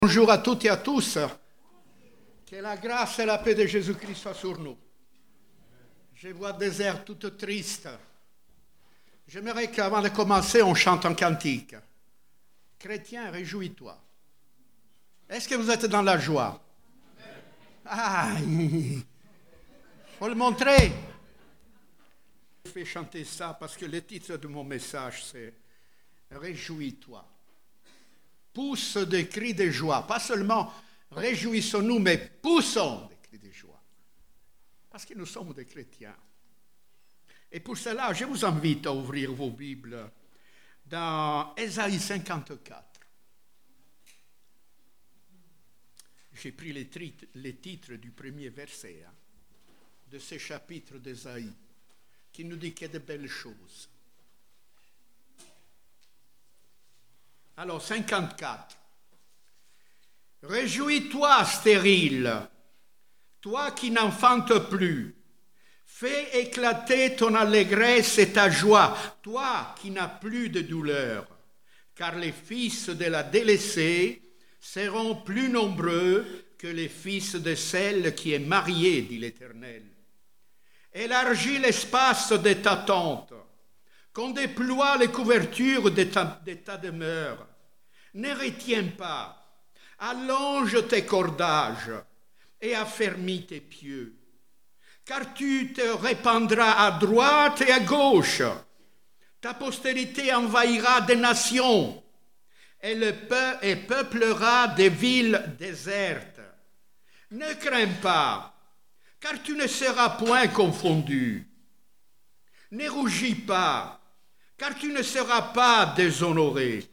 Bonjour à toutes et à tous. Que la grâce et la paix de Jésus-Christ soient sur nous. Je vois des airs toutes tristes. J'aimerais qu'avant de commencer, on chante un cantique. Chrétien, réjouis-toi. Est-ce que vous êtes dans la joie? Ah, il faut le montrer. Je fais chanter ça parce que le titre de mon message, c'est Réjouis-toi. Pousse des cris de joie. Pas seulement réjouissons-nous, mais poussons des cris de joie. Parce que nous sommes des chrétiens. Et pour cela, je vous invite à ouvrir vos Bibles dans Ésaïe 54. J'ai pris les titres du premier verset de ce chapitre d'Ésaïe qui nous dit qu'il y a de belles choses. Alors, 54. Réjouis-toi, stérile, toi qui n'enfantes plus. Fais éclater ton allégresse et ta joie, toi qui n'as plus de douleur. Car les fils de la délaissée seront plus nombreux que les fils de celle qui est mariée, dit l'Éternel. Élargis l'espace de ta tente, qu'on déploie les couvertures de ta demeure. Ne retiens pas, allonge tes cordages et affermis tes pieux, car tu te répandras à droite et à gauche. Ta postérité envahira des nations et peuplera des villes désertes. Ne crains pas, car tu ne seras point confondu. Ne rougis pas, car tu ne seras pas déshonoré.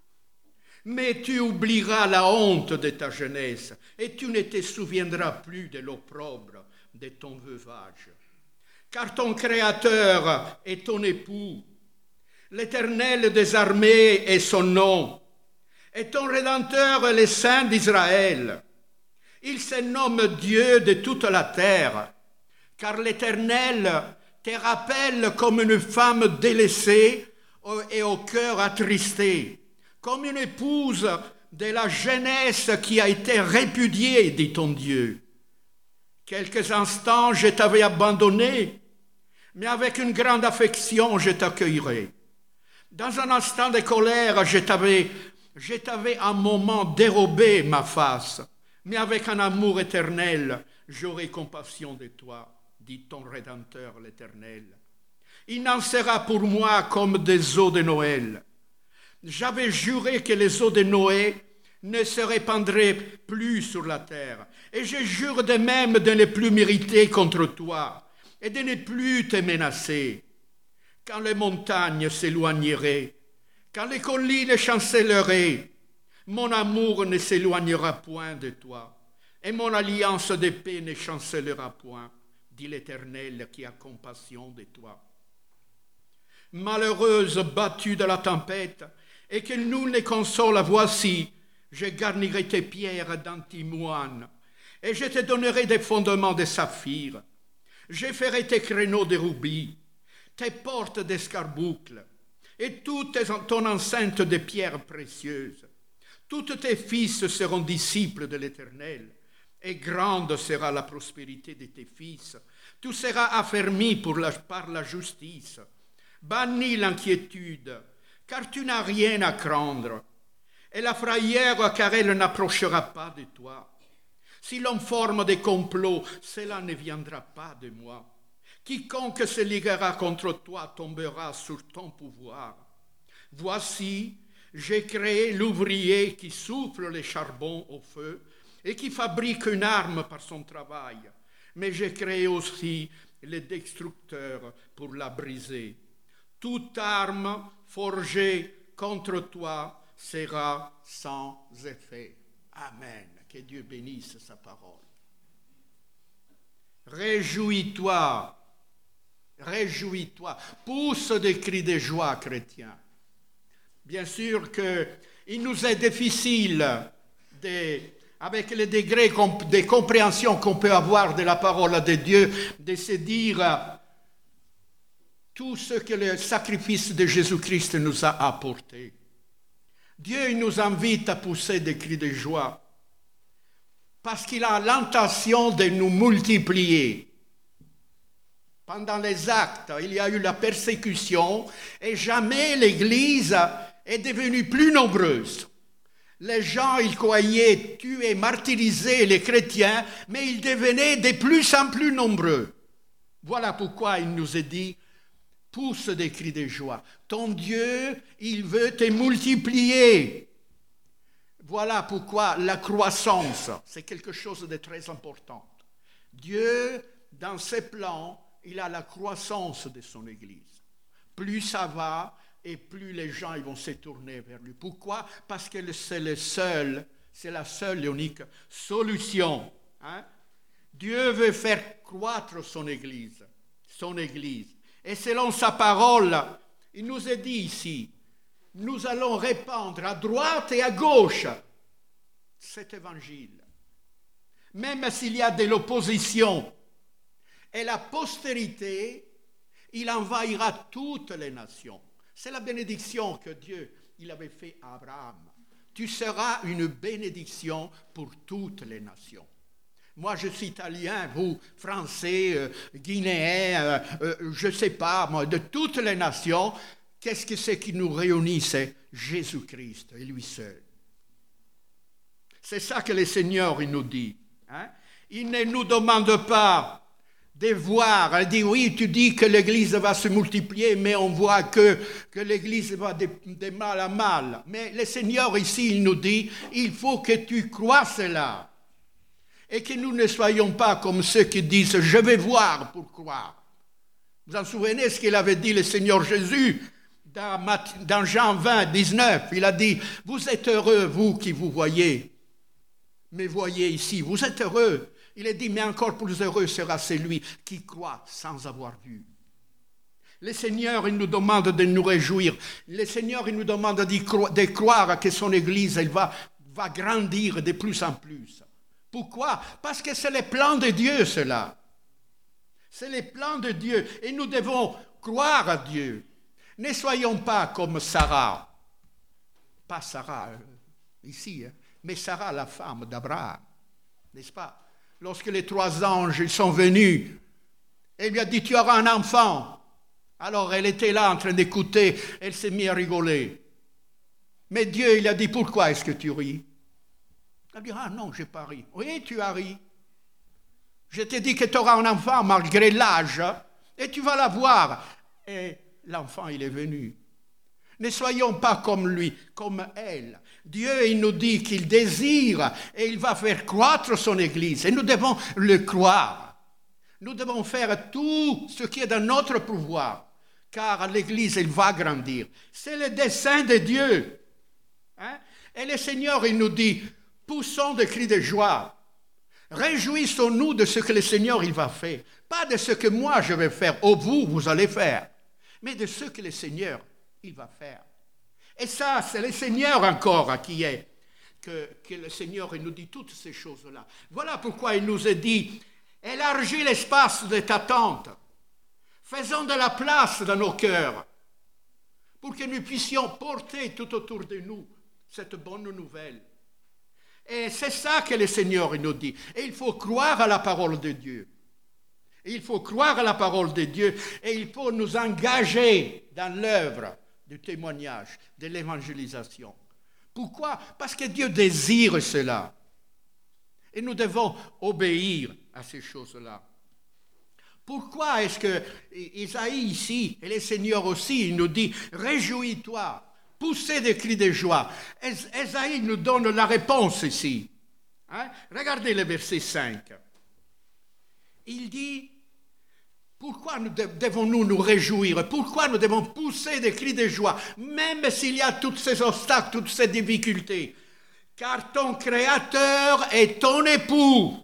Mais tu oublieras la honte de ta jeunesse, et tu ne te souviendras plus de l'opprobre de ton veuvage. Car ton Créateur est ton époux, l'Éternel des armées est son nom, et ton Rédempteur est le Saint d'Israël. Il se nomme Dieu de toute la terre, car l'Éternel te rappelle comme une femme délaissée et au cœur attristé, comme une épouse de la jeunesse qui a été répudiée, dit ton Dieu. Quelques instants, je t'avais abandonné, mais avec une grande affection, je t'accueillerai. Dans un instant de colère, je t'avais un moment dérobé ma face, mais avec un amour éternel, j'aurai compassion de toi, dit ton Rédempteur l'Éternel. Il n'en sera pour moi comme des eaux de Noël. J'avais juré que les eaux de Noé ne se répandraient plus sur la terre. Et je jure de même de ne plus m'irriter contre toi et de ne plus te menacer. Quand les montagnes s'éloigneraient, quand les collines chancelleraient, mon amour ne s'éloignera point de toi, et mon alliance de paix ne chancellera point, dit l'Éternel qui a compassion de toi. Malheureuse, battue de la tempête, et que nul ne console, voici, je garnirai tes pierres d'antimoine, et je te donnerai des fondements de saphir. Je ferai tes créneaux de rubis, tes portes d'escarboucles, et toute ton enceinte de pierres précieuses. Tous tes fils seront disciples de l'Éternel, et grande sera la prospérité de tes fils. Tu seras affermi par la justice. Bannis l'inquiétude, car tu n'as rien à craindre, et la frayeur, car elle n'approchera pas de toi. Si l'on forme des complots, cela ne viendra pas de moi. Quiconque se liguera contre toi tombera sur ton pouvoir. Voici, j'ai créé l'ouvrier qui souffle les charbons au feu et qui fabrique une arme par son travail. Mais j'ai créé aussi le destructeur pour la briser. Toute arme forgée contre toi sera sans effet. Amen. Que Dieu bénisse sa parole. Réjouis-toi, réjouis-toi. Pousse des cris de joie, chrétien. Bien sûr qu'il nous est difficile, avec les degrés de compréhension qu'on peut avoir de la parole de Dieu, de se dire tout ce que le sacrifice de Jésus-Christ nous a apporté. Dieu nous invite à pousser des cris de joie. parce qu'il a l'intention de nous multiplier. Pendant les actes, il y a eu la persécution et jamais l'Église est devenue plus nombreuse. Les gens, ils croyaient tuer, martyriser les chrétiens, mais ils devenaient de plus en plus nombreux. Voilà pourquoi il nous est dit, pousse des cris de joie. Ton Dieu, il veut te multiplier. Voilà pourquoi la croissance, c'est quelque chose de très important. Dieu, dans ses plans, il a la croissance de son Église. Plus ça va, et plus les gens ils vont se tourner vers lui. Pourquoi? Parce que c'est la seule et unique solution. Hein? Dieu veut faire croître son Église. Et selon sa parole, il nous est dit ici, nous allons répandre à droite et à gauche cet évangile. Même s'il y a de l'opposition, et la postérité, il envahira toutes les nations. C'est la bénédiction que Dieu il avait fait à Abraham. Tu seras une bénédiction pour toutes les nations. Moi, je suis italien, vous, français, guinéen, je ne sais pas, moi, de toutes les nations, qu'est-ce que c'est qui nous réunit? C'est Jésus-Christ et lui seul. C'est ça que le Seigneur il nous dit. Hein? Il ne nous demande pas de voir, il dit oui, tu dis que l'Église va se multiplier, mais on voit que l'Église va de mal à mal. Mais le Seigneur ici, il nous dit, il faut que tu crois cela. Et que nous ne soyons pas comme ceux qui disent, je vais voir pour croire. Vous vous en souvenez ce qu'il avait dit le Seigneur Jésus dans Jean 20, 19, il a dit, vous êtes heureux, vous qui vous voyez, mais voyez ici, vous êtes heureux. Il a dit, mais encore plus heureux sera celui qui croit sans avoir vu. Le Seigneur, il nous demande de nous réjouir. Le Seigneur, il nous demande de croire que son Église, elle va grandir de plus en plus. Pourquoi? Parce que c'est le plan de Dieu, cela. C'est le plan de Dieu. Et nous devons croire à Dieu. Ne soyons pas comme Sarah. Pas Sarah, ici, hein, mais Sarah, la femme d'Abraham. N'est-ce pas? Lorsque les 3 anges sont venus, elle lui a dit, tu auras un enfant. Alors elle était là en train d'écouter, elle s'est mise à rigoler. Mais Dieu, il a dit, pourquoi est-ce que tu ris? Elle a dit, ah non, je n'ai pas ri. Oui, tu as ri. Je t'ai dit que tu auras un enfant malgré l'âge, et tu vas l'avoir. Et l'enfant, il est venu. Ne soyons pas comme lui, comme elle. Dieu, il nous dit qu'il désire et il va faire croître son Église. Et nous devons le croire. Nous devons faire tout ce qui est dans notre pouvoir, car l'Église, elle va grandir. C'est le dessein de Dieu. Hein? Et le Seigneur, il nous dit, poussons des cris de joie. Réjouissons-nous de ce que le Seigneur, il va faire. Pas de ce que moi, je vais faire, ou vous allez faire, mais de ce que le Seigneur, il va faire. Et ça, c'est le Seigneur encore qui est, que le Seigneur il nous dit toutes ces choses-là. Voilà pourquoi il nous a dit, élargis l'espace de ta tente, faisons de la place dans nos cœurs, pour que nous puissions porter tout autour de nous cette bonne nouvelle. Et c'est ça que le Seigneur il nous dit. Et il faut croire à la parole de Dieu. Il faut croire à la parole de Dieu et il faut nous engager dans l'œuvre du témoignage, de l'évangélisation. Pourquoi? Parce que Dieu désire cela. Et nous devons obéir à ces choses-là. Pourquoi est-ce que Isaïe ici, et le Seigneur aussi, il nous dit, réjouis-toi, poussez des cris de joie. Isaïe nous donne la réponse ici. Hein? Regardez le verset 5. Il dit, pourquoi devons-nous nous réjouir? Pourquoi nous devons pousser des cris de joie, même s'il y a tous ces obstacles, toutes ces difficultés? Car ton Créateur est ton époux.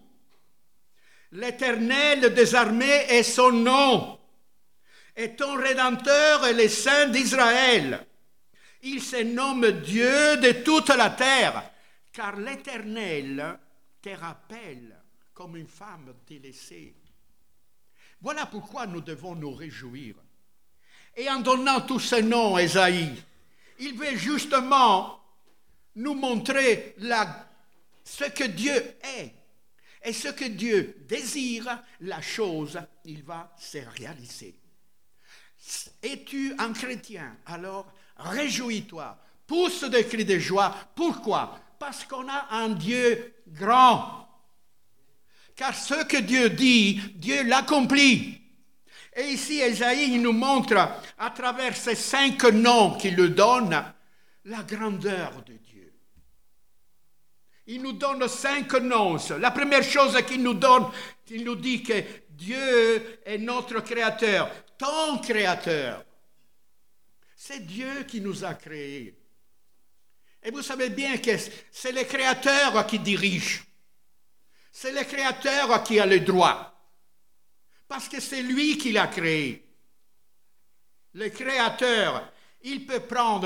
L'Éternel des armées est son nom. Et ton Rédempteur est le Saint d'Israël. Il se nomme Dieu de toute la terre, car l'Éternel te rappelle comme une femme délaissée. Voilà pourquoi nous devons nous réjouir. Et en donnant tous ces noms, Ésaïe, il veut justement nous montrer ce que Dieu est. Et ce que Dieu désire, la chose, il va se réaliser. Es-tu un chrétien? Alors, réjouis-toi. Pousse des cris de joie. Pourquoi? Parce qu'on a un Dieu grand. Car ce que Dieu dit, Dieu l'accomplit. Et ici, Ésaïe nous montre, à travers ces 5 noms qu'il lui donne, la grandeur de Dieu. Il nous donne 5 noms. La première chose qu'il nous donne, il nous dit que Dieu est notre créateur, ton créateur. C'est Dieu qui nous a créés. Et vous savez bien que c'est le créateur qui dirige. C'est le créateur qui a le droit. Parce que c'est lui qui l'a créé. Le créateur, il peut prendre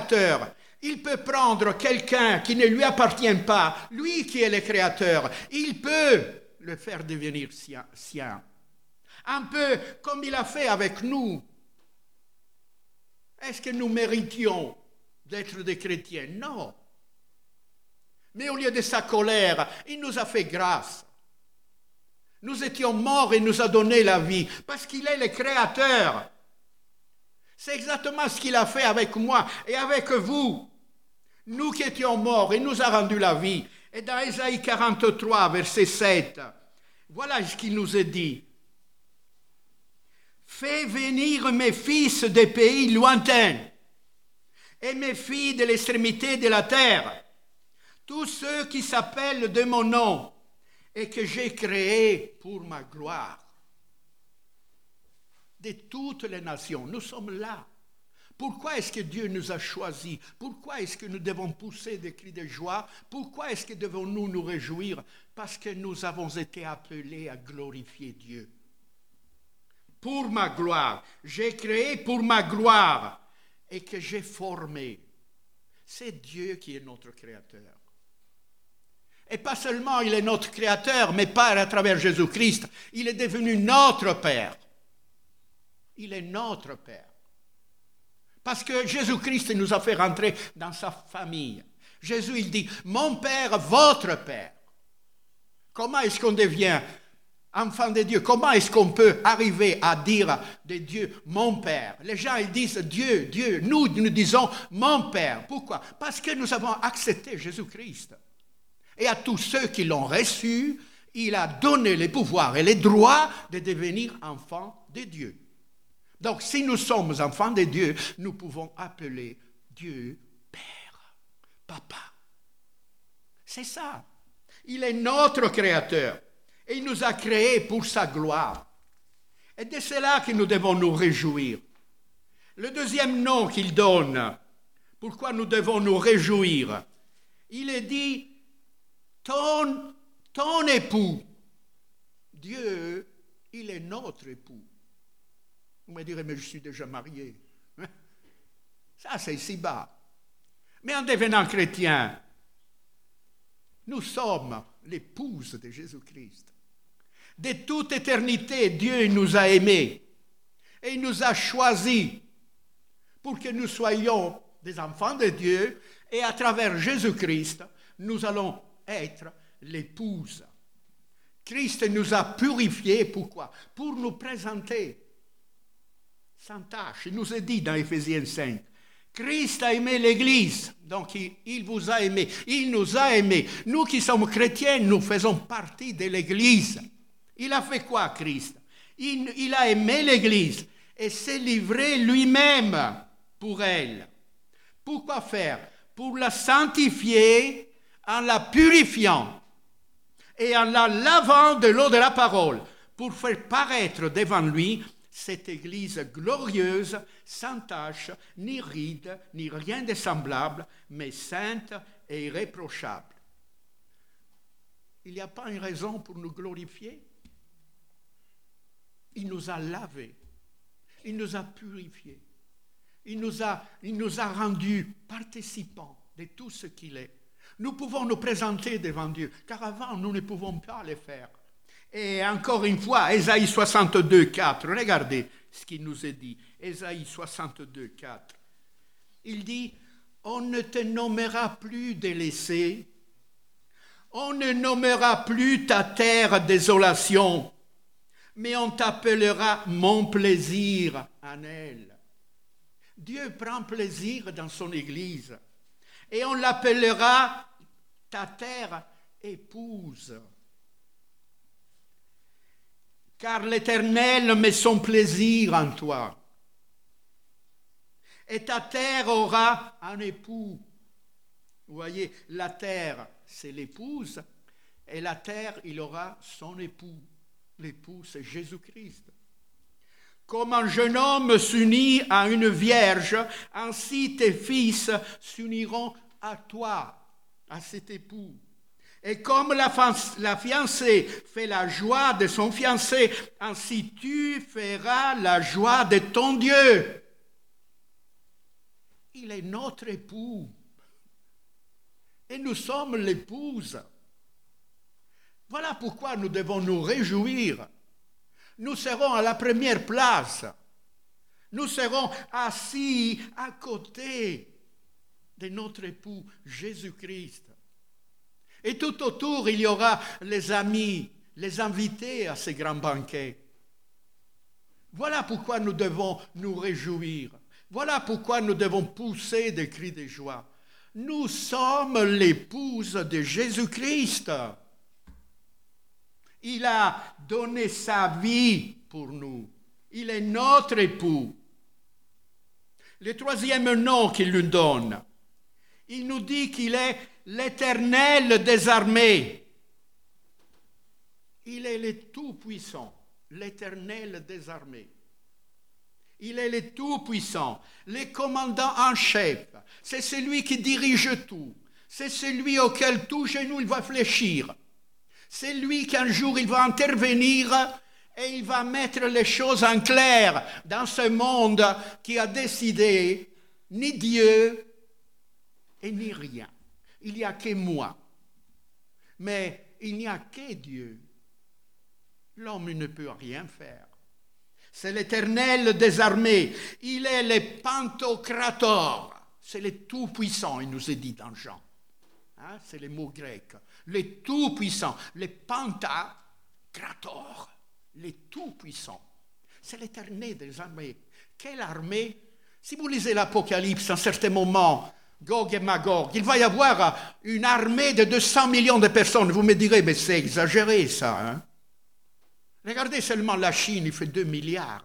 quelqu'un qui ne lui appartient pas, lui qui est le créateur, il peut le faire devenir sien. Un peu comme il a fait avec nous. Est-ce que nous méritions d'être des chrétiens? Non. Mais au lieu de sa colère, il nous a fait grâce. Nous étions morts et il nous a donné la vie, parce qu'il est le créateur. C'est exactement ce qu'il a fait avec moi et avec vous. Nous qui étions morts, il nous a rendu la vie. Et dans Ésaïe 43, verset 7, voilà ce qu'il nous est dit. Fais venir mes fils des pays lointains et mes filles de l'extrémité de la terre, tous ceux qui s'appellent de mon nom et que j'ai créés pour ma gloire. De toutes les nations, nous sommes là. Pourquoi est-ce que Dieu nous a choisis? Pourquoi est-ce que nous devons pousser des cris de joie? Pourquoi est-ce que devons-nous nous réjouir? Parce que nous avons été appelés à glorifier Dieu. Pour ma gloire. J'ai créé pour ma gloire et que j'ai formé. C'est Dieu qui est notre créateur. Et pas seulement il est notre créateur, mais pas à travers Jésus-Christ. Il est devenu notre Père. Il est notre Père. Parce que Jésus-Christ nous a fait rentrer dans sa famille. Jésus, il dit, mon Père, votre Père. Comment est-ce qu'on devient enfant de Dieu? Comment est-ce qu'on peut arriver à dire de Dieu, mon Père? Les gens, ils disent Dieu, Dieu. Nous disons mon Père. Pourquoi? Parce que nous avons accepté Jésus-Christ. Et à tous ceux qui l'ont reçu, il a donné les pouvoirs et les droits de devenir enfants de Dieu. Donc, si nous sommes enfants de Dieu, nous pouvons appeler Dieu Père, Papa. C'est ça. Il est notre Créateur. Et il nous a créés pour sa gloire. Et de cela que nous devons nous réjouir. Le deuxième nom qu'il donne, pourquoi nous devons nous réjouir, il est dit, ton époux. Dieu, il est notre époux. Vous me direz, mais je suis déjà marié. Ça, c'est ici-bas. Mais en devenant chrétien, nous sommes l'épouse de Jésus-Christ. De toute éternité, Dieu nous a aimés et il nous a choisis pour que nous soyons des enfants de Dieu et à travers Jésus-Christ, nous allons être l'épouse. Christ nous a purifiés, pourquoi? Pour nous présenter sans tâche. Il nous est dit dans Éphésiens 5, Christ a aimé l'Église, donc il vous a aimé, il nous a aimés. Nous qui sommes chrétiens, nous faisons partie de l'Église. Il a fait quoi, Christ? Il a aimé l'Église et s'est livré lui-même pour elle. Pourquoi faire? Pour la sanctifier en la purifiant et en la lavant de l'eau de la parole, pour faire paraître devant lui cette Église glorieuse, sans tache, ni ride, ni rien de semblable, mais sainte et irréprochable. Il n'y a pas une raison pour nous glorifier. Il nous a lavés, il nous a purifiés, il nous a rendus participants de tout ce qu'il est. Nous pouvons nous présenter devant Dieu, car avant, nous ne pouvons pas le faire. Et encore une fois, Ésaïe 62, 4, regardez ce qu'il nous est dit. Ésaïe 62, 4. Il dit, on ne te nommera plus délaissé, On ne nommera plus ta terre désolation, mais on t'appellera mon plaisir en elle. Dieu prend plaisir dans son Église et on l'appellera ta terre épouse. Car l'Éternel met son plaisir en toi. Et ta terre aura un époux. Vous voyez, la terre, c'est l'épouse, et la terre, il aura son époux. L'époux, c'est Jésus-Christ. Comme un jeune homme s'unit à une vierge, ainsi tes fils s'uniront à toi, à cet époux. Et comme la fiancée fait la joie de son fiancé, ainsi tu feras la joie de ton Dieu. Il est notre époux. Et nous sommes l'épouse. Voilà pourquoi nous devons nous réjouir. Nous serons à la première place. Nous serons assis à côté de notre époux Jésus-Christ. Et tout autour, il y aura les amis, les invités à ces grands banquets. Voilà pourquoi nous devons nous réjouir. Voilà pourquoi nous devons pousser des cris de joie. Nous sommes l'épouse de Jésus-Christ. Il a donné sa vie pour nous. Il est notre époux. Le troisième nom qu'il nous donne, il nous dit qu'il est l'Éternel des armées. Il est le Tout-Puissant, l'Éternel des armées. Il est le Tout-Puissant, le commandant en chef. C'est celui qui dirige tout. C'est celui auquel tout genou il va fléchir. C'est lui qu'un jour il va intervenir et il va mettre les choses en clair dans ce monde qui a décidé ni Dieu et ni rien. Il n'y a que moi. Mais il n'y a que Dieu. L'homme ne peut rien faire. C'est l'Éternel des armées. Il est le Pantocrator. C'est le Tout-Puissant, il nous est dit dans Jean. Hein, c'est le mot grec. Le Tout-Puissant. Le Pantocrator. Le Tout-Puissant. C'est l'Éternel des armées. Quelle armée? Si vous lisez l'Apocalypse, à un certain moment, Gog et Magog, il va y avoir une armée de 200 millions de personnes. Vous me direz, mais c'est exagéré ça. Hein? Regardez seulement la Chine, il fait 2 milliards.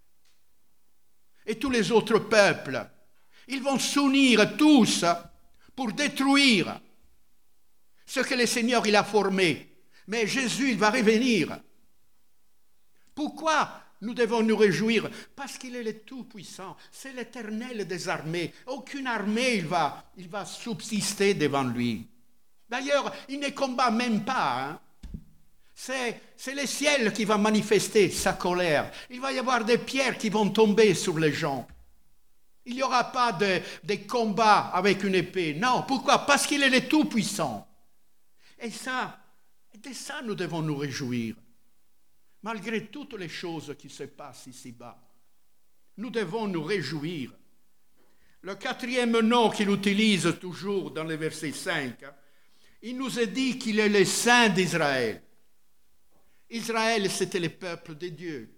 Et tous les autres peuples, ils vont s'unir tous pour détruire ce que le Seigneur il a formé. Mais Jésus, il va revenir. Pourquoi nous devons nous réjouir? Parce qu'il est le Tout-Puissant. C'est l'Éternel des armées. Aucune armée il va subsister devant lui. D'ailleurs, il ne combat même pas. Hein. C'est le ciel qui va manifester sa colère. Il va y avoir des pierres qui vont tomber sur les gens. Il n'y aura pas de combat avec une épée. Non, pourquoi? Parce qu'il est le Tout-Puissant. Et de ça, nous devons nous réjouir. Malgré toutes les choses qui se passent ici-bas, nous devons nous réjouir. Le quatrième nom qu'il utilise toujours dans le verset 5, il nous est dit qu'il est le Saint d'Israël. Israël, c'était le peuple de Dieu.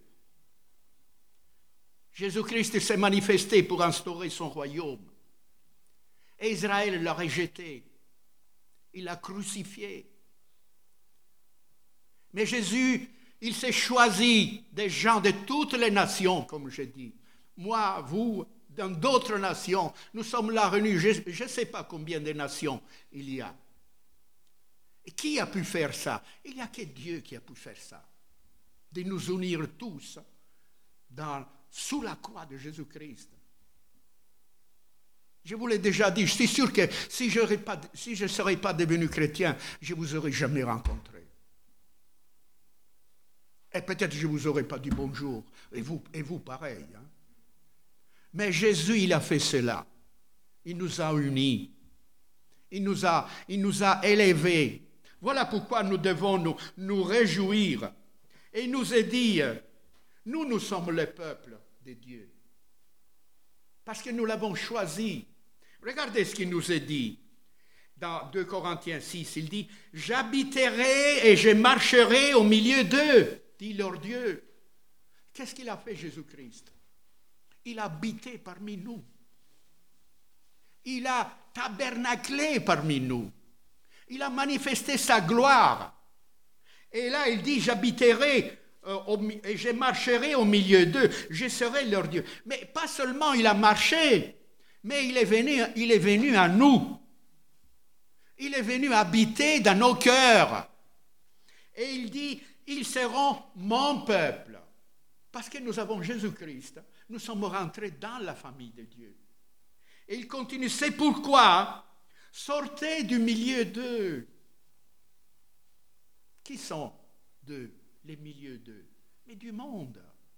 Jésus-Christ s'est manifesté pour instaurer son royaume. Et Israël l'a rejeté. Il l'a crucifié. Mais Jésus, il s'est choisi des gens de toutes les nations, comme je dis. Moi, vous, dans d'autres nations, nous sommes là réunis. Je ne sais pas combien de nations il y a. Et qui a pu faire ça? Il n'y a que Dieu qui a pu faire ça. De nous unir tous sous la croix de Jésus-Christ. Je vous l'ai déjà dit, je suis sûr que si je ne serais pas devenu chrétien, je ne vous aurais jamais rencontré. Et peut-être je ne vous aurais pas dit bonjour. Et vous pareil. Hein? Mais Jésus, il a fait cela. Il nous a unis. Il nous a élevés. Voilà pourquoi nous devons nous réjouir. Et il nous est dit, nous sommes le peuple de Dieu. Parce que nous l'avons choisi. Regardez ce qu'il nous est dit. Dans 2 Corinthiens 6, il dit « J'habiterai et je marcherai au milieu d'eux, dit leur Dieu. » Qu'est-ce qu'il a fait Jésus-Christ? Il a habité parmi nous. Il a tabernaclé parmi nous. Il a manifesté sa gloire. Et là, il dit « J'habiterai et je marcherai au milieu d'eux. Je serai leur Dieu. » Mais pas seulement il a marché, mais il est venu à nous. Il est venu habiter dans nos cœurs. Et il dit, ils seront mon peuple. Parce que nous avons Jésus-Christ, nous sommes rentrés dans la famille de Dieu. Et il continue, c'est pourquoi, sortez du milieu d'eux. Qui sont d'eux, les milieux d'eux? Mais du monde.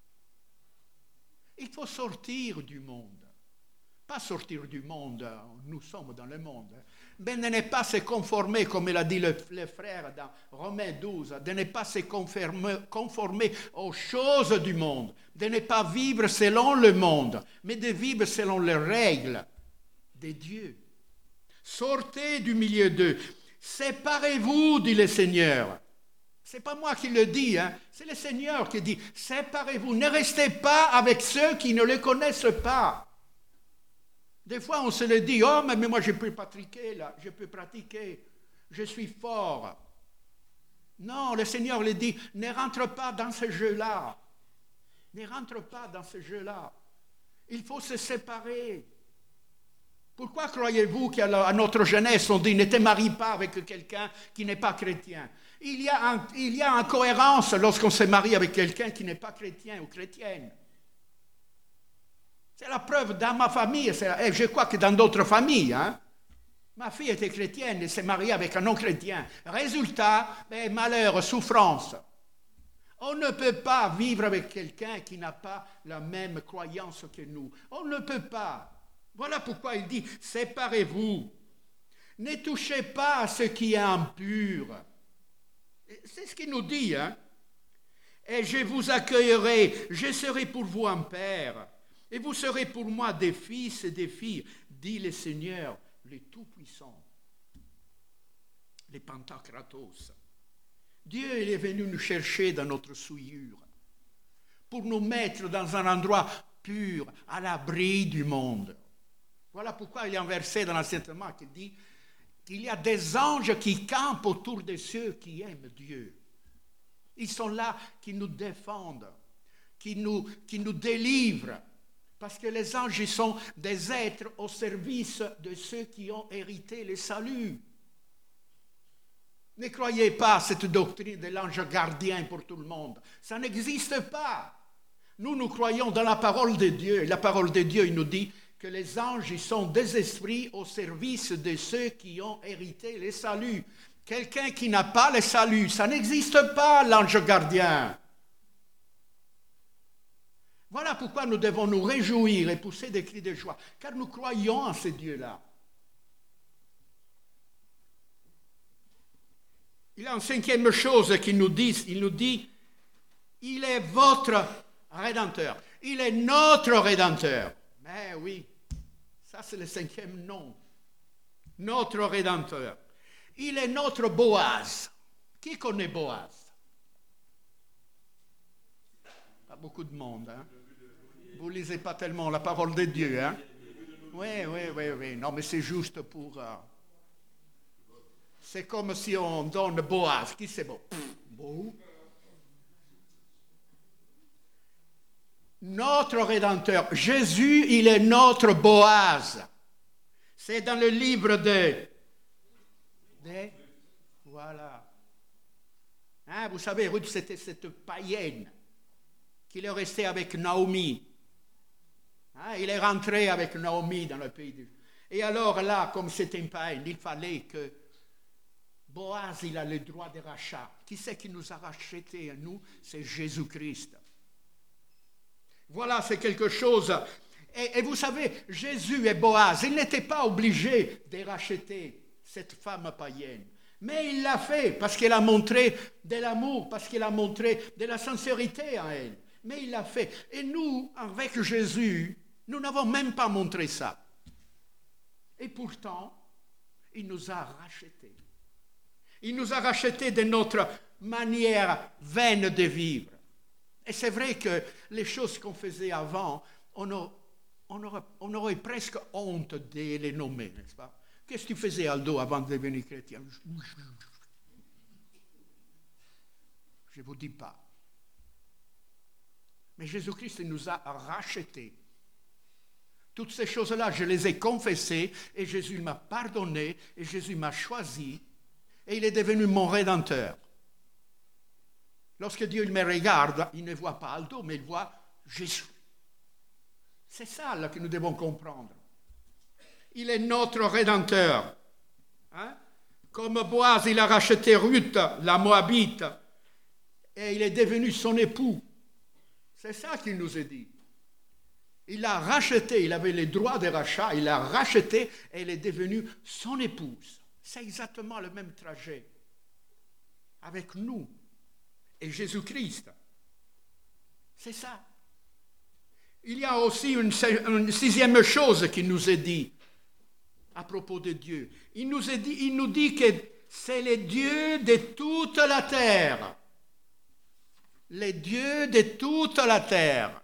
Il faut sortir du monde. Pas sortir du monde, nous sommes dans le monde, mais ne pas se conformer, comme il a dit le frère dans Romains 12, de ne pas se conformer aux choses du monde, de ne pas vivre selon le monde, mais de vivre selon les règles de Dieu. Sortez du milieu d'eux, séparez-vous, dit le Seigneur. Ce n'est pas moi qui le dis, c'est le Seigneur qui dit, séparez-vous, ne restez pas avec ceux qui ne le connaissent pas. Des fois, on se le dit, oh, mais moi, je peux pratiquer, là, je peux pratiquer, je suis fort. Non, le Seigneur le dit, ne rentre pas dans ce jeu-là. Ne rentre pas dans ce jeu-là. Il faut se séparer. Pourquoi croyez-vous qu'à notre jeunesse, on dit, ne te marie pas avec quelqu'un qui n'est pas chrétien? Il y a incohérence lorsqu'on se marie avec quelqu'un qui n'est pas chrétien ou chrétienne. C'est la preuve dans ma famille, et je crois que dans d'autres familles. Ma fille était chrétienne et s'est mariée avec un non-chrétien. Résultat, malheur, souffrance. On ne peut pas vivre avec quelqu'un qui n'a pas la même croyance que nous. On ne peut pas. Voilà pourquoi il dit, séparez-vous. Ne touchez pas à ce qui est impur. C'est ce qu'il nous dit. Et je vous accueillerai, je serai pour vous un père. Et vous serez pour moi des fils et des filles, dit le Seigneur, le Tout-Puissant, le Pantocratos. Dieu il est venu nous chercher dans notre souillure, pour nous mettre dans un endroit pur, à l'abri du monde. Voilà pourquoi il y a un verset dans l'Ancien Testament qui dit qu'il y a des anges qui campent autour de ceux qui aiment Dieu. Ils sont là qui nous défendent, qui nous délivrent. Parce que les anges sont des êtres au service de ceux qui ont hérité le salut. Ne croyez pas à cette doctrine de l'ange gardien pour tout le monde. Ça n'existe pas. Nous croyons dans la parole de Dieu. Et la parole de Dieu, il nous dit que les anges sont des esprits au service de ceux qui ont hérité le salut. Quelqu'un qui n'a pas le salut, ça n'existe pas, l'ange gardien. Voilà pourquoi nous devons nous réjouir et pousser des cris de joie, car nous croyons en ce Dieu-là. Il y a une cinquième chose qu'il nous dit, il est votre Rédempteur, il est notre Rédempteur. Mais oui, ça c'est le cinquième nom, notre Rédempteur. Il est notre Boaz. Qui connaît Boaz? Pas beaucoup de monde, Vous ne lisez pas tellement la parole de Dieu, Oui. Non, mais c'est juste pour... C'est comme si on donne Boaz. Qui c'est beau? Beau. Notre Rédempteur. Jésus, il est notre Boaz. C'est dans le livre de... Voilà. Vous savez, Ruth, c'était cette païenne qu'il est resté avec Naomi. Il est rentré avec Naomi dans le pays du... Et alors là, comme c'était une païenne, il fallait que Boaz, il a le droit de rachat. Qui c'est qui nous a rachetés à nous? C'est Jésus-Christ. Voilà, c'est quelque chose. Et vous savez, Jésus et Boaz, ils n'étaient pas obligés de racheter cette femme païenne. Mais il l'a fait parce qu'il a montré de l'amour, parce qu'il a montré de la sincérité à elle. Mais il l'a fait. Et nous, avec Jésus, nous n'avons même pas montré ça. Et pourtant, Il nous a rachetés. Il nous a rachetés de notre manière vaine de vivre. Et c'est vrai que les choses qu'on faisait avant, on aurait presque honte de les nommer, n'est-ce pas? Qu'est-ce que tu faisais, Aldo, avant de devenir chrétien? Je ne vous dis pas. Mais Jésus-Christ nous a rachetés. Toutes ces choses-là, je les ai confessées et Jésus m'a pardonné et Jésus m'a choisi et il est devenu mon Rédempteur. Lorsque Dieu me regarde, il ne voit pas Aldo, mais il voit Jésus. C'est ça là que nous devons comprendre. Il est notre Rédempteur. Hein? Comme Boaz, il a racheté Ruth, la Moabite, et il est devenu son époux. C'est ça qu'il nous a dit. Il l'a racheté, il avait les droits de rachat, il l'a racheté et il est devenu son épouse. C'est exactement le même trajet avec nous et Jésus-Christ. C'est ça. Il y a aussi une sixième chose qu'il nous est dit à propos de Dieu. Il nous dit que c'est le Dieu de toute la terre. Le Dieu de toute la terre.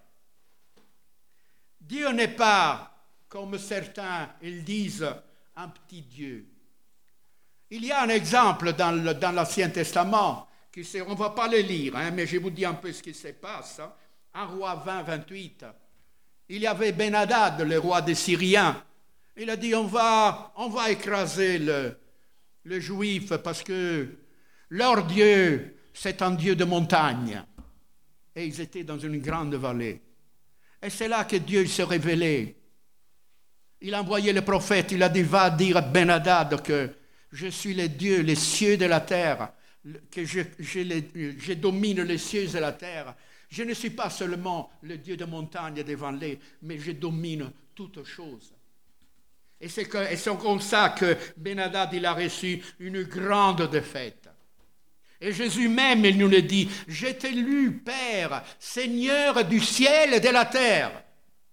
Dieu n'est pas, comme certains ils disent, un petit Dieu. Il y a un exemple dans l'Ancien Testament, on ne va pas le lire, mais je vous dis un peu ce qui se passe. En Roi 20, 28, il y avait Ben-Hadad, le roi des Syriens. Il a dit, on va écraser le Juif parce que leur Dieu, c'est un Dieu de montagne. Et ils étaient dans une grande vallée. Et c'est là que Dieu s'est révélé. Il a envoyé le prophète, il a dit, va dire à Ben-Hadad que je suis le Dieu, les cieux de la terre, que je domine les cieux et la terre. Je ne suis pas seulement le Dieu de montagne et des vallées, mais je domine toutes choses. Et c'est comme ça que Ben-Hadad, il a reçu une grande défaite. Et Jésus même, il nous le dit, je t'ai élu, Père, Seigneur du ciel et de la terre.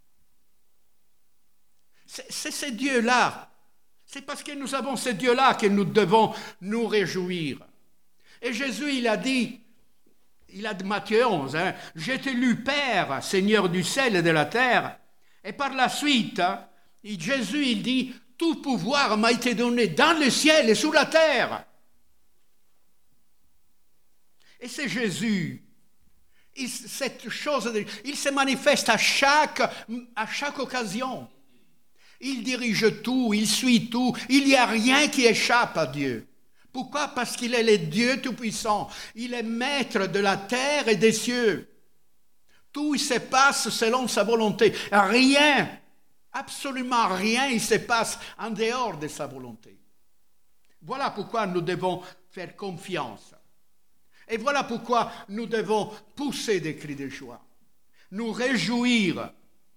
C'est ce Dieu-là. C'est parce que nous avons ce Dieu-là que nous devons nous réjouir. Et Jésus, il a dit Matthieu 11, je t'ai élu, Père, Seigneur du ciel et de la terre. Et par la suite, Jésus, il dit, tout pouvoir m'a été donné dans le ciel et sous la terre. Et c'est Jésus. Cette chose, il se manifeste à chaque occasion. Il dirige tout, il suit tout. Il n'y a rien qui échappe à Dieu. Pourquoi? Parce qu'il est le Dieu Tout-Puissant. Il est maître de la terre et des cieux. Tout il se passe selon sa volonté. Rien, absolument rien, il se passe en dehors de sa volonté. Voilà pourquoi nous devons faire confiance. Et voilà pourquoi nous devons pousser des cris de joie, nous réjouir,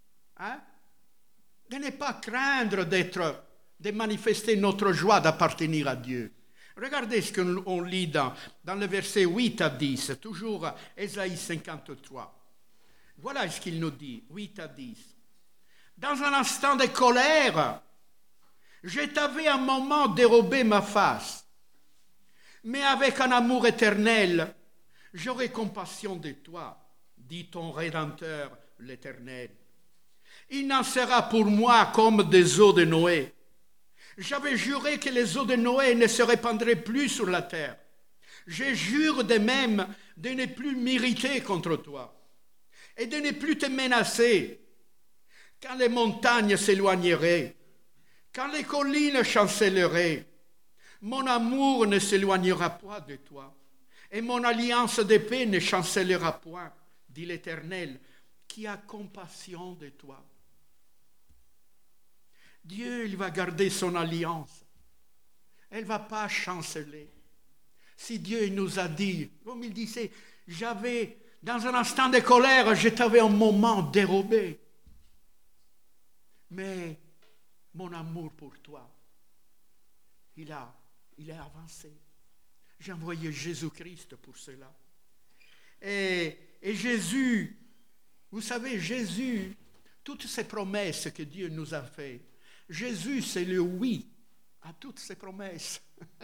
de ne pas craindre de manifester notre joie d'appartenir à Dieu. Regardez ce qu'on lit dans le verset 8 à 10, toujours Ésaïe 53. Voilà ce qu'il nous dit, 8 à 10. Dans un instant de colère, je t'avais un moment dérobé ma face. Mais avec un amour éternel, j'aurai compassion de toi, dit ton Rédempteur, l'Éternel. Il n'en sera pour moi comme des eaux de Noé. J'avais juré que les eaux de Noé ne se répandraient plus sur la terre. Je jure de même de ne plus m'irriter contre toi et de ne plus te menacer. Quand les montagnes s'éloigneraient, quand les collines chancelleraient, mon amour ne s'éloignera pas de toi, et mon alliance de paix ne chancellera point, dit l'Éternel, qui a compassion de toi. Dieu, il va garder son alliance. Elle ne va pas chanceler. Si Dieu nous a dit, comme il disait, dans un instant de colère, je t'avais un moment dérobé. Mais mon amour pour toi, il est avancé. J'ai envoyé Jésus-Christ pour cela. Et Jésus, vous savez, Jésus, toutes ces promesses que Dieu nous a faites, Jésus, c'est le oui. à toutes ses promesses.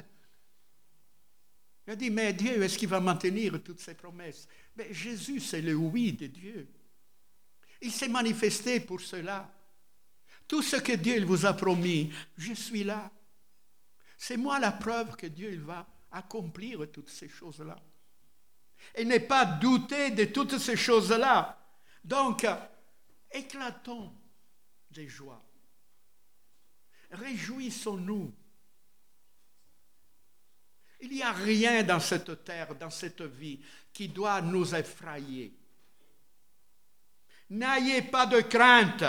Il a dit, mais Dieu, est-ce qu'il va maintenir toutes ses promesses? Mais Jésus, c'est le oui de Dieu. Il s'est manifesté pour cela. Tout ce que Dieu vous a promis, je suis là. C'est moi la preuve que Dieu il va accomplir toutes ces choses-là. Et ne pas douter de toutes ces choses-là. Donc, éclatons de joie. Réjouissons-nous. Il n'y a rien dans cette terre, dans cette vie, qui doit nous effrayer. N'ayez pas de crainte.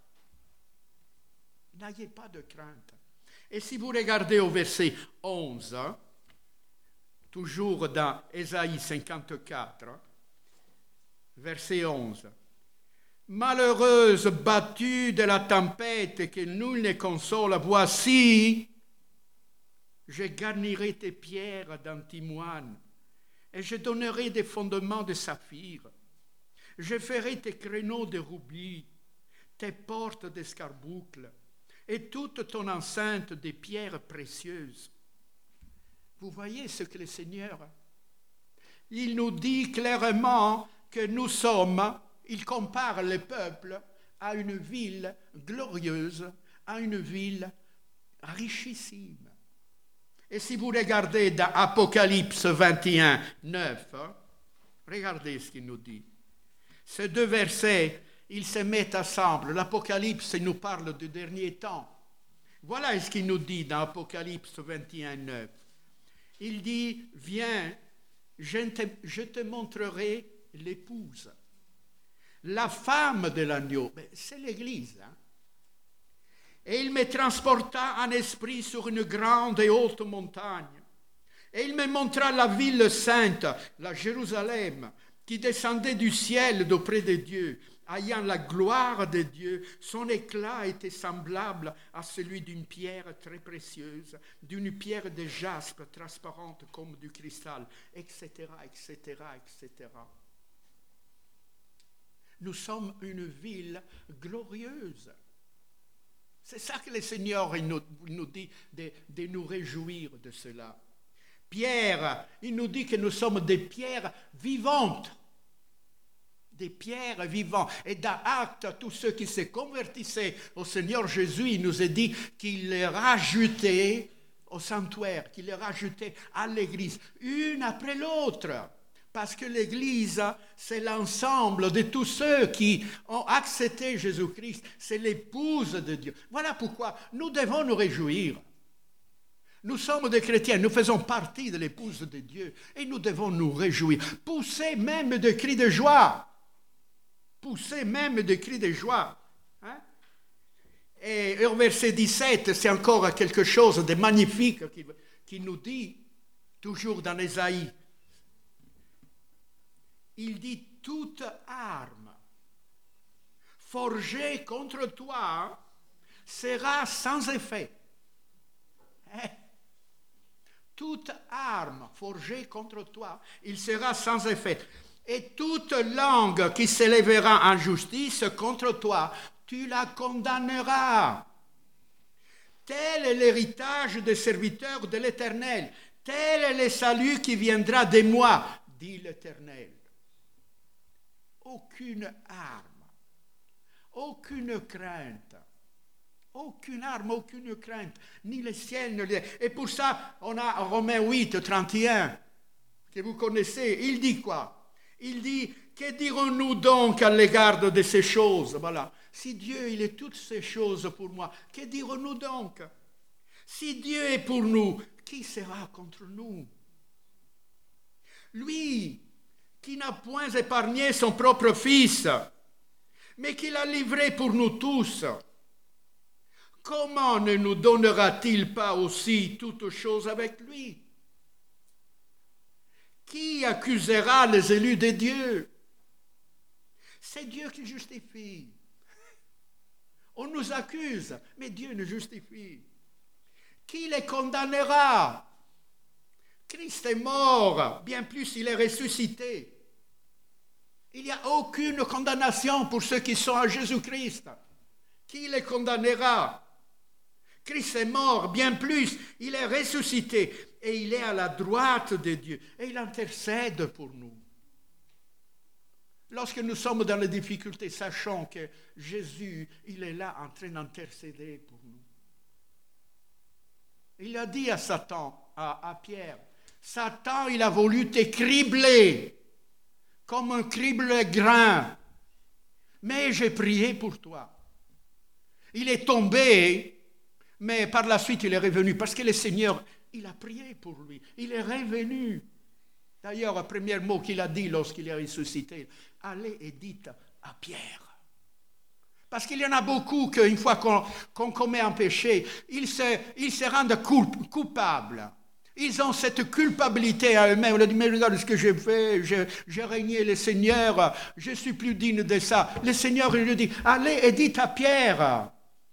N'ayez pas de crainte. Et si vous regardez au verset 11, toujours dans Ésaïe 54, verset 11. Malheureuse, battue de la tempête que nul ne console, voici, je garnirai tes pierres d'antimoine et je donnerai des fondements de saphir. Je ferai tes créneaux de rubis, tes portes d'escarboucle et toute ton enceinte de pierres précieuses. Vous voyez ce que le Seigneur, il nous dit clairement que nous sommes, il compare le peuple à une ville glorieuse, à une ville richissime. Et si vous regardez dans Apocalypse 21, 9, regardez ce qu'il nous dit. Ces deux versets, ils se mettent ensemble. L'Apocalypse nous parle du dernier temps. Voilà ce qu'il nous dit dans Apocalypse 21, 9. Il dit, viens, je te montrerai l'épouse. La femme de l'agneau, c'est l'Église. Et il me transporta en esprit sur une grande et haute montagne. Et il me montra la ville sainte, la Jérusalem, qui descendait du ciel d'auprès de Dieu, ayant la gloire de Dieu. Son éclat était semblable à celui d'une pierre très précieuse, d'une pierre de jaspe transparente comme du cristal, etc., etc., etc. Nous sommes une ville glorieuse. C'est ça que le Seigneur il nous dit de nous réjouir de cela. Pierre, il nous dit que nous sommes des pierres vivantes. Des pierres vivantes. Et dans Actes, tous ceux qui se convertissaient au Seigneur Jésus, il nous a dit qu'il les rajoutait au sanctuaire, qu'il les rajoutait à l'Église, une après l'autre. Parce que l'Église, c'est l'ensemble de tous ceux qui ont accepté Jésus-Christ. C'est l'épouse de Dieu. Voilà pourquoi nous devons nous réjouir. Nous sommes des chrétiens, nous faisons partie de l'épouse de Dieu. Et nous devons nous réjouir. Pousser même des cris de joie. Pousser même des cris de joie. Hein? Et au verset 17, c'est encore quelque chose de magnifique qui nous dit, toujours dans Ésaïe. Il dit, toute arme forgée contre toi sera sans effet. Toute arme forgée contre toi, il sera sans effet. Et toute langue qui s'élèvera en justice contre toi, tu la condamneras. Tel est l'héritage des serviteurs de l'Éternel. Tel est le salut qui viendra de moi, dit l'Éternel. Aucune arme, aucune crainte, aucune arme, aucune crainte, ni le ciel, ni le... Et pour ça, on a Romains 8, 31, que vous connaissez. Il dit quoi? Il dit, que dirons-nous donc à l'égard de ces choses? Voilà. Si Dieu, il est toutes ces choses pour moi, que dirons-nous donc? Si Dieu est pour nous, qui sera contre nous? Lui, qui n'a point épargné son propre Fils, mais qui l'a livré pour nous tous, comment ne nous donnera-t-il pas aussi toutes choses avec lui? Qui accusera les élus de Dieu? C'est Dieu qui justifie. On nous accuse, mais Dieu nous justifie. Qui les condamnera? Christ est mort, bien plus il est ressuscité. Il n'y a aucune condamnation pour ceux qui sont à Jésus-Christ. Qui les condamnera? Christ est mort, bien plus, il est ressuscité et il est à la droite de Dieu et il intercède pour nous. Lorsque nous sommes dans les difficultés, sachons que Jésus, il est là en train d'intercéder pour nous. Il a dit à Satan, à Pierre, Satan, il a voulu te cribler comme un crible grain, mais j'ai prié pour toi. Il est tombé, mais par la suite il est revenu, parce que le Seigneur, il a prié pour lui, il est revenu. D'ailleurs, le premier mot qu'il a dit lorsqu'il est ressuscité, allez et dites à Pierre. Parce qu'il y en a beaucoup qu'une fois qu'on commet un péché, ils se rendent coupables. Ils ont cette culpabilité à eux-mêmes. On dit, mais regarde ce que j'ai fait, j'ai régné le Seigneur, je suis plus digne de ça. Le Seigneur, il lui dit, allez et dites à Pierre,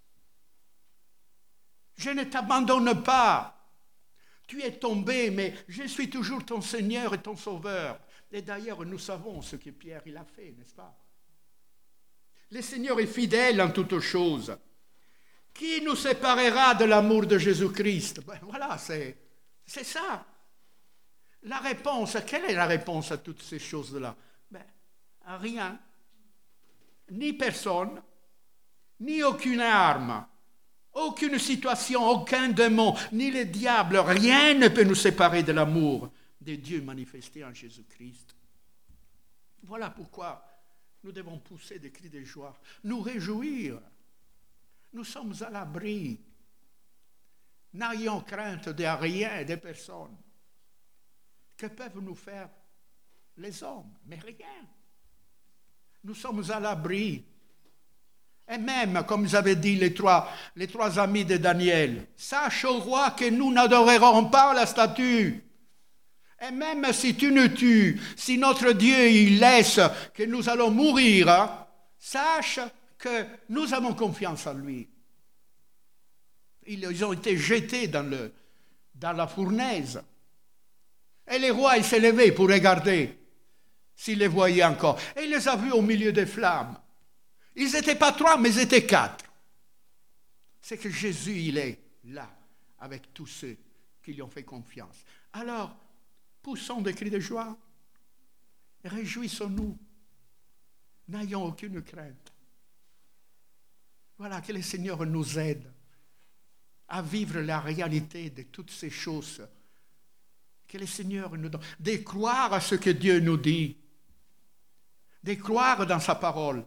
je ne t'abandonne pas. Tu es tombé, mais je suis toujours ton Seigneur et ton Sauveur. Et d'ailleurs, nous savons ce que Pierre il a fait, n'est-ce pas? Le Seigneur est fidèle en toutes choses. Qui nous séparera de l'amour de Jésus-Christ? Ben voilà, c'est ça. La réponse, quelle est la réponse à toutes ces choses-là? Ben, rien. Ni personne, ni aucune arme. Aucune situation, aucun démon, ni le diable, rien ne peut nous séparer de l'amour de Dieu manifesté en Jésus-Christ. Voilà pourquoi nous devons pousser des cris de joie, nous réjouir. Nous sommes à l'abri. N'ayons crainte de rien, de personne. Que peuvent nous faire les hommes? Mais rien. Nous sommes à l'abri. Et même, comme j'avais dit les trois amis de Daniel, sache au roi que nous n'adorerons pas la statue. Et même si tu nous tues, si notre Dieu il laisse que nous allons mourir, sache que nous avons confiance en lui. Ils ont été jetés dans la fournaise. Et le roi il s'est levé pour regarder s'il les voyait encore. Et il les a vus au milieu des flammes. Ils n'étaient pas 3, mais ils étaient 4. C'est que Jésus, il est là, avec tous ceux qui lui ont fait confiance. Alors, poussons des cris de joie. Réjouissons-nous. N'ayons aucune crainte. Voilà, que le Seigneur nous aide à vivre la réalité de toutes ces choses. Que le Seigneur nous donne. De croire à ce que Dieu nous dit. De croire dans sa parole.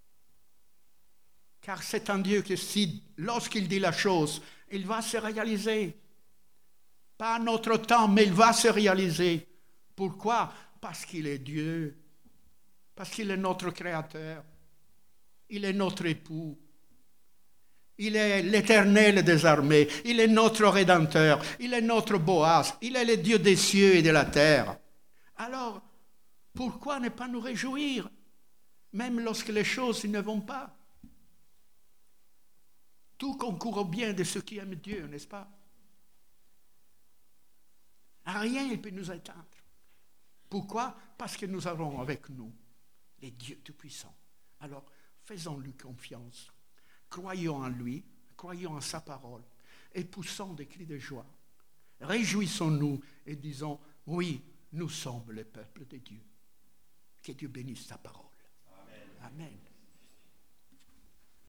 Car c'est un Dieu que lorsqu'il dit la chose, il va se réaliser. Pas à notre temps, mais il va se réaliser. Pourquoi? Parce qu'il est Dieu. Parce qu'il est notre Créateur. Il est notre époux. Il est l'Éternel des armées. Il est notre Rédempteur. Il est notre Boaz. Il est le Dieu des cieux et de la terre. Alors, pourquoi ne pas nous réjouir, même lorsque les choses ne vont pas? Tout concourt au bien de ceux qui aiment Dieu, n'est-ce pas? Rien ne peut nous atteindre. Pourquoi? Parce que nous avons avec nous les dieux tout-puissants. Alors, faisons-lui confiance. Croyons en lui, croyons en sa parole et poussons des cris de joie. Réjouissons-nous et disons, oui, nous sommes le peuple de Dieu. Que Dieu bénisse sa parole. Amen. Amen.